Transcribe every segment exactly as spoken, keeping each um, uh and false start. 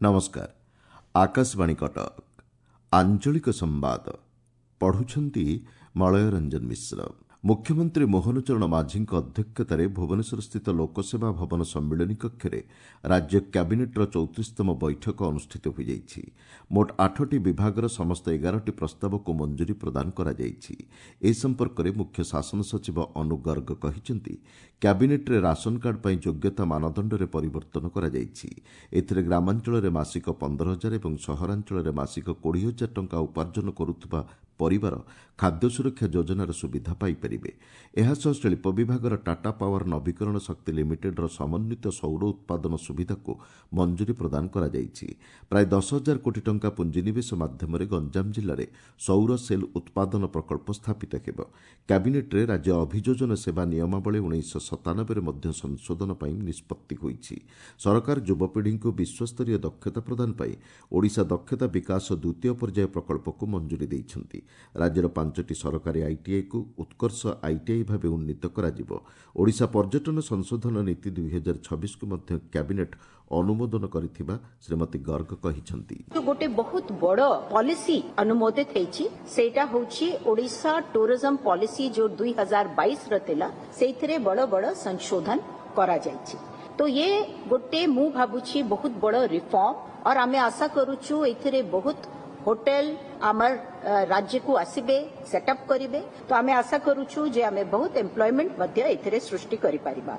नमस्कार। आकाशवाणी कटक आंचलिक संवाद पढ़ुछंती मलय रंजन मिश्र। मुख्यमंत्री मोहन चरण माझी अध्यक्षतार भुवनेश्वर स्थित लोकसेवा भवन सम्मिलनी कक्ष राज्य कैबिनेटर चौतीसतम बैठक अनुष्ठित हो जाइछि। मोट आठटी विभागर समस्त एगारटी प्रस्ताव को मंजूरी प्रदान करा जाइछि। ए संपर्क में मुख्य शासन सचिव अनु गर्ग कहिसेंति कैबिनेट्रे राशन कार्ड पर योग्यता मानदंड में परिवर्तन करा जाइछि। एथिरे ग्रामांचल मासिक पंदर हजार और सहरांचल मासिक कोड़े हजार टंका उपार्जन करुवा परिवार खाद्य सुरक्षा योजनार सुविधा पाइपारे। एहासह शिल्प विभागर टाटा पावर नवीकरण शक्ति लिमिटेडर समन्वित सौर उत्पादन सुविधा को मंजूरी प्रदान करा जाइछि। प्राय दस हजार कोटी टंका पुंजीनिवेश माध्यम गंजाम जिले में सौर सेल उत्पादन प्रकल्प स्थापित हेब। कैबिनेट्रे राज्य अभियोजन सेवा नियमावली उन्नीस सतानबे संशोधन पर निष्पत्ति होइछि। सरकार युवपीढ़ी को विश्वस्तरीय दक्षता प्रदान पर ओडिशा दक्षता विकास द्वितीय पर्याय प्रकल्प को मंजूरी दैछन्ति। राज्यर पांचटी सरकारी आईटीआई को उत्कर्ष आईटीआई भाव उन्नीत कराजिबो। ओडिशा पर्यटन संशोधन नीति दुई हजार छब्बीस को मध्य कैबिनेट अनुमोदन करिथिबा श्रीमती गर्ग कहिसंती। तो गोटे बहुत बड़ पॉलिसी अनुमोदित हेछि, सेटा होछि ओडिशा टूरिज्म पॉलिसी जो दुई हजार बाईस रतिला सेथिरे बड़ बड़ संशोधन करा जाइछि। तो ये गोटे मु भाबुछि बहुत बड़ रिफॉर्म और आमे आशा करूछु एथिरे बहुत होटेल आमर राज्य को आसबे सेटअप करिवे। तो आमे आशा करूछु जे आमे बहुत एम्प्लॉयमेंट मध्य एथिरे सृष्टि करि परिबा।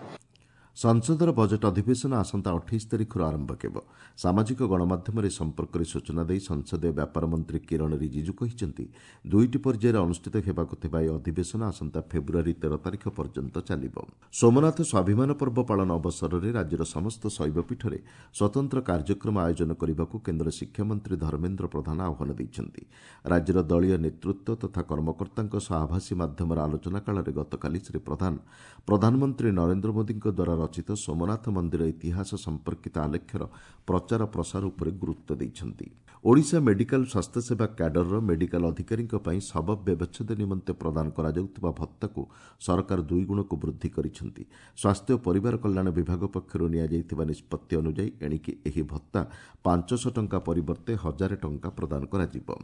संसदर बजेट अधिवेशन आसंता अठाईस तारिख आरंभ हेब। सामाजिक गणमाध्यम संपर्क में सूचना दे संसदीय व्यापार मंत्री किरण रिजिजू कहिसेंति दुईटी पर्यायर अनुष्ठित हेबाकु थिबा ए अधिवेशन आसंता फेब्रुआरी तेरह तारिख पर्यंत चलिब। सोमनाथ स्वाभिमान पर्व पालन अवसर में राज्यर समस्त शैवपीठ में स्वतंत्र कार्यक्रम आयोजन करने को केन्द्र शिक्षा मंत्री धर्मेन्द्र प्रधान आह्वान देइछन्ति। राज्यर दलीय नेतृत्व तथा कर्मकर्तांक सह आभासी माध्यम आलोचना काल में गतकाली श्री प्रधान प्रधानमंत्री नरेन्द्र मोदी द्वारा रचित सोमनाथ मंदिर इतिहास संपर्कित आलेख्यर प्रचार प्रसार उपर गुरुत्व देइछन्ति। ओडिशा मेडिकल स्वास्थ्य सेवा कैडर मेडिकल अधिकारी शव व्यवच्छेद निमंते प्रदान करा जाउतबा भत्ता को सरकार दुई गुण को वृद्धि करिसेंति। स्वास्थ्य और परिवार कल्याण विभाग पक्षरु निया जाइतिबा निष्पत्ति अनुसार एणिकी एही भत्ता पांच सौ टंका परिवर्ते हजार टंका प्रदान करा जिवो।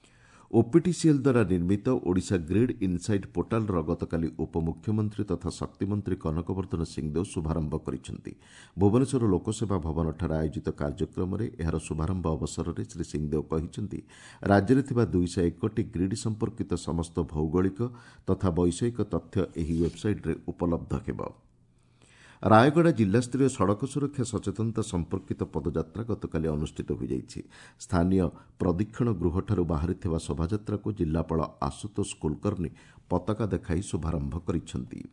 ओपीटीसीएल द्वारा निर्मित ओडिशा ग्रिड इनसाइट पोर्टाल गतकाली उपमुख्यमंत्री तथा शक्तिमंत्री कनकवर्धन सिंहदेव शुभारंभ करिसेंति। भुवनेश्वर लोकसेवा भवन ठारे आयोजित कार्यक्रम में एहार शुभारंभ अवसर में श्री सिंहदेव कहिसेंति राज्य में थिबा दुई सौ एकटी ग्रिड संपर्कित समस्त भौगोलिक तथा वैषयिक तथ्य एही वेबसाइट रे उपलब्ध हेब। रायगड़ा जिलास्तरीय सड़क सुरक्षा सचेतनता संपर्कित पदयात्रा गतकाली अनुष्ठित हो जाइछि। स्थानीय प्रदीक्षण गृहठारु बाहरी शोभायात्रा को जिलापाल आशुतोष कुलकर्णी पताका देखाई शुभारंभ करिसेंति।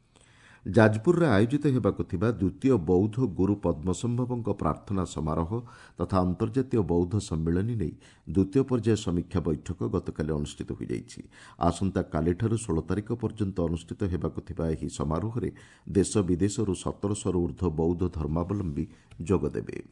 जाजपुर में आयोजित हेबाकु थिबा द्वितीय बौद्ध गुरु पद्मसंभव प्रार्थना समारोह तथा अंतर्जातीय बौद्ध सम्मेलनी नहीं द्वितीय पर्याय समीक्षा बैठक गतकाली अनुष्ठित हो जाइछि। आसंता कालीठारु सोलह तारिख पर्यंत अनुष्ठित हेबाकु थिबा एही समारोह रे देश विदेशरू सतरशह ऊर्ध्व बौद्ध धर्मावलंबी जोगदेबे।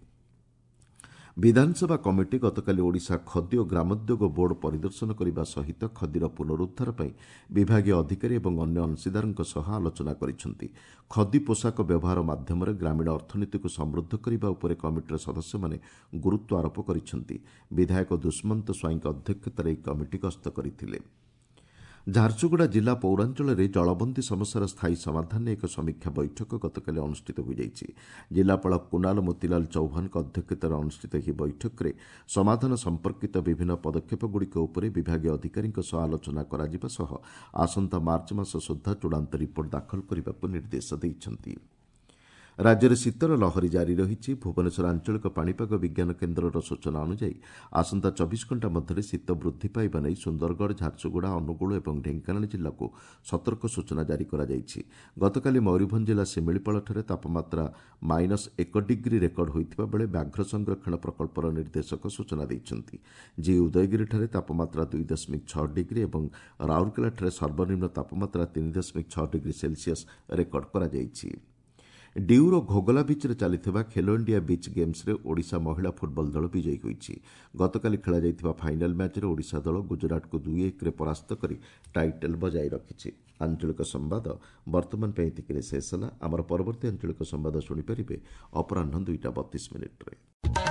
विधानसभा कमिटी गतकाली ओडिशा खदी और ग्रामोद्योग बोर्ड परिदर्शन करने सहित खदीर पुनरुद्धार पर विभागीय अधिकारी और अन्य अंशीदारों सह आलोचना करिसेंति। खदी पोशाक व्यवहार माध्यम ग्रामीण अर्थनीति को समृद्ध करने उपर कमिटीर सदस्य माने गुरुत्व आरोप करिसेंति। विधायक दुष्मंत स्वाईं अध्यक्षतार कमिटी गस्त करथिले। झारसुगुड़ा जिला पौरांचल में जलबंदी समस्यार स्थायी समाधान एक समीक्षा बैठक गतकाली अनुष्ठित हो जाइछि। जिलापाल कुणाल मोतीलाल चौहान अध्यक्षतार अनुष्ठित यह बैठक में समाधान संपर्कित विभिन्न पदक्षेपगुड़िक उपर विभागीय अधिकारी आलोचना करा सह आसंता मार्च मास सुधा चूड़ांत रिपोर्ट दाखल करने को निर्देश देइछन्ति। राज्य में शीतर लहरी जारी रही। भुवनेश्वर आंचलिक पाणीपाग विज्ञान केन्द्र सूचना अनुसार आसंता चौबीस घंटा मध्य शीत वृद्धि पाइबा नहीं सुंदरगढ़ झारसुगुड़ा अनुगुल और ढेंकानाल जिला को सतर्क सूचना जारी करा जाइछि। गतकाली मयूरभंज जिला सिमिलीपाल तापमात्रा माइनस एक डिग्री रेकर्ड होइतिबा बेले व्याघ्र संरक्षण प्रकल्पर निर्देशक सूचना दैछन्ति। जी उदयगिरी तापमात्रा दुई दशमिक छह डिग्री और राउरकेला सर्वनिम्न तापमात्रा तीन दशमिक छह डिग्री सेल्सियस रेकर्ड करा जाइछि। डिउर घोगला बीच रे चलिथिबा खेलो इंडिया बीच गेम्स रे ओडिशा महिला फुटबॉल दल विजयी होइछि। गतकाली खेला जाइथिबा फाइनल मैच रे ओडिशा दल गुजरात को दुई एक रे परास्त करी टाइटल बजाई रखिछि। आंचलिक संवाद वर्तमान पे एतिकिरे शेष होला। आमर परवर्ती आंचलिक संवाद सुनि परिबे अपराह्न दुईटा बत्तीस मिनिट रे।